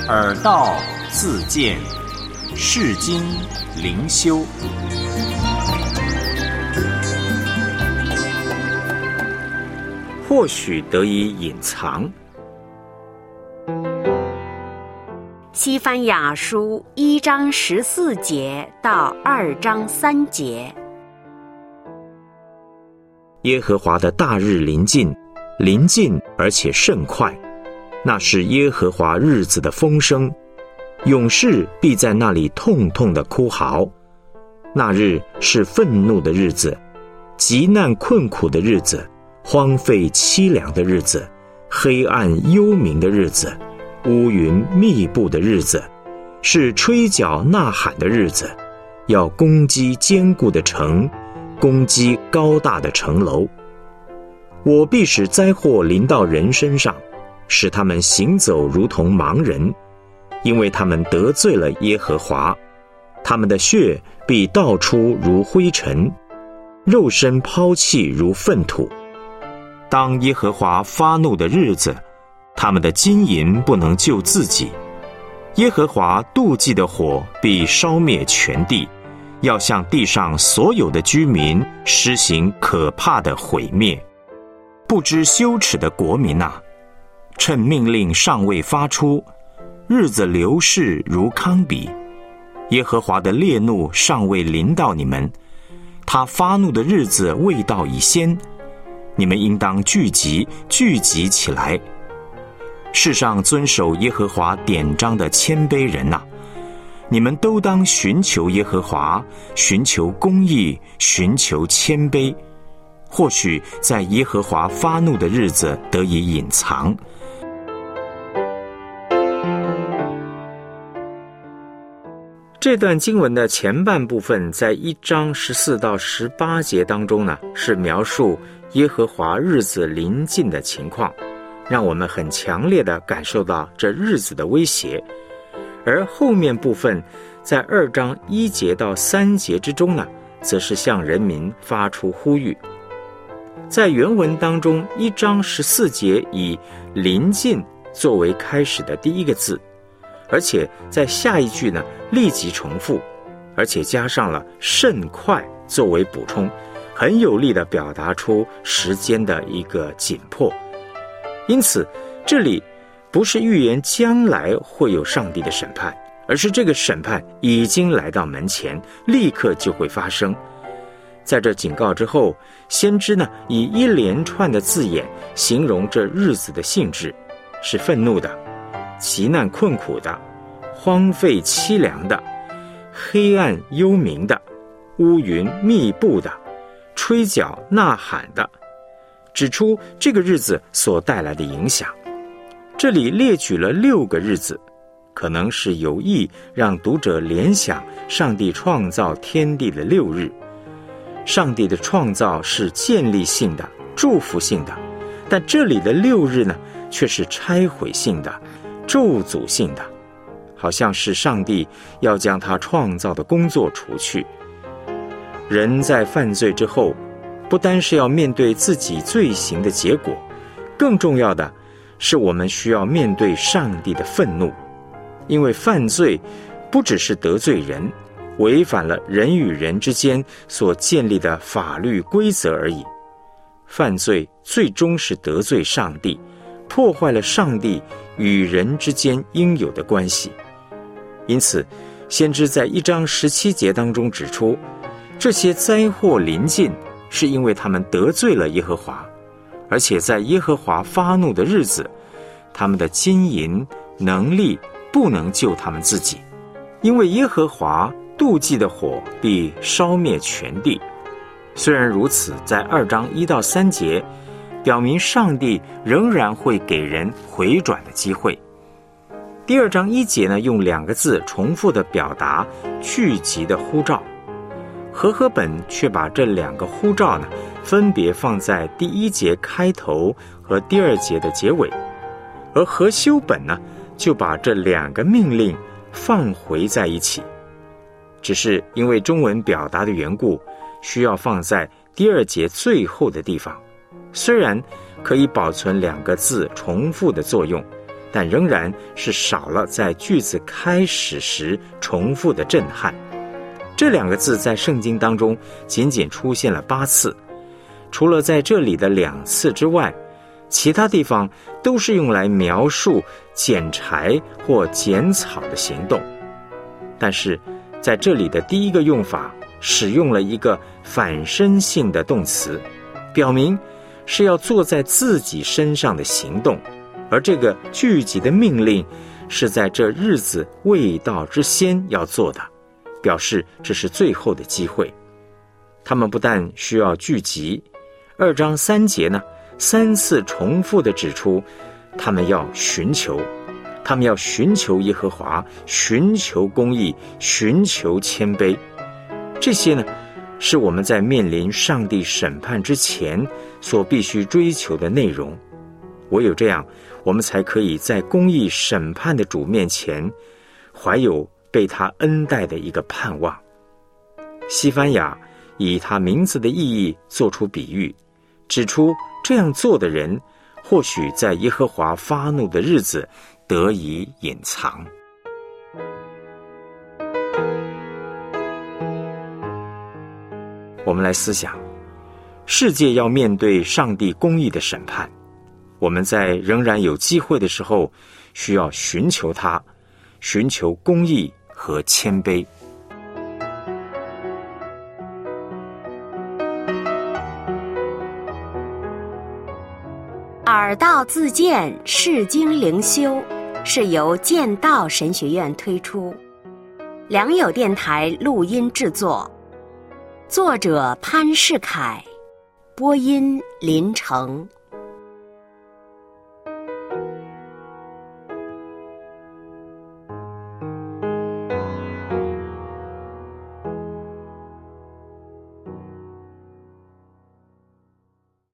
耳道自见，世经灵修。或许得以隐藏。 西番雅书1章14节到2章3节。 耶和华的大日临近，临近而且甚快，那是耶和华日子的风声，勇士必在那里痛痛地哭嚎。那日是愤怒的日子，极难困苦的日子，荒废凄凉的日子，黑暗幽冥的日子，乌云密布的日子，是吹角呐喊的日子，要攻击坚固的城，攻击高大的城楼。我必使灾祸临到人身上，使他们行走如同盲人，因为他们得罪了耶和华，他们的血必倒出如灰尘，肉身抛弃如粪土。当耶和华发怒的日子，他们的金银不能救自己，耶和华妒忌的火必烧灭全地，要向地上所有的居民施行可怕的毁灭。不知羞耻的国民啊，趁命令尚未发出，日子流逝如糠秕，耶和华的烈怒尚未临到你们，他发怒的日子未到以先，你们应当聚集起来。世上遵守耶和华典章的谦卑人啊，你们都当寻求耶和华，寻求公义，寻求谦卑，或许在耶和华发怒的日子得以隐藏。这段经文的前半部分在1章14到18节当中呢，是描述耶和华日子临近的情况，让我们很强烈地感受到这日子的威胁。而后面部分在2章1节到3节之中呢，则是向人民发出呼吁。在原文当中，1章14节以临近作为开始的第一个字，而且在下一句呢立即重复，而且加上了甚快作为补充，很有力地表达出时间的一个紧迫。因此这里不是预言将来会有上帝的审判，而是这个审判已经来到门前，立刻就会发生。在这警告之后，先知呢以一连串的字眼形容这日子的性质，是愤怒的，极难困苦的，荒废凄凉的，黑暗幽冥的，乌云密布的，吹角呐喊的，指出这个日子所带来的影响。这里列举了6个日子，可能是有意让读者联想上帝创造天地的6日。上帝的创造是建立性的，祝福性的，但这里的6日呢，却是拆毁性的，咒诅性的，好像是上帝要将他创造的工作除去。人在犯罪之后，不单是要面对自己罪行的结果，更重要的是我们需要面对上帝的愤怒。因为犯罪不只是得罪人，违反了人与人之间所建立的法律规则而已。犯罪最终是得罪上帝，破坏了上帝与人之间应有的关系。因此先知在1章17节当中指出，这些灾祸临近是因为他们得罪了耶和华，而且在耶和华发怒的日子，他们的金银能力不能救他们自己，因为耶和华妒忌的火必烧灭全地。虽然如此，在2章1到3节表明上帝仍然会给人回转的机会。第2章1节呢，用2个字重复的表达聚集的呼召，和合本却把这2个呼召呢分别放在第1节开头和第2节的结尾，而和修本呢就把这2个命令放回在一起。只是因为中文表达的缘故，需要放在第2节最后的地方。虽然可以保存2个字重复的作用， 但仍然是少了在句子开始时重复的震撼。这2个字在圣经当中仅仅出现了8次，除了在这里的2次之外，其他地方都是用来描述捡柴或剪草的行动。但是在这里的第一个用法使用了一个反身性的动词，表明是要做在自己身上的行动，而这个聚集的命令是在这日子未到之先要做的，表示这是最后的机会。他们不但需要聚集，2章3节呢3次重复地指出他们要寻求，他们要寻求耶和华，寻求公义，寻求谦卑。这些呢是我们在面临上帝审判之前所必须追求的内容。唯有这样，我们才可以在公义审判的主面前怀有被他恩待的一个盼望。西番雅以他名字的意义做出比喻，指出这样做的人或许在耶和华发怒的日子得以隐藏。我们来思想，世界要面对上帝公义的审判，我们在仍然有机会的时候，需要寻求他，寻求公义和谦卑。 耳道自荐释经灵修是由剑道神学院推出，良友电台录音制作，作者潘世凯，播音林成。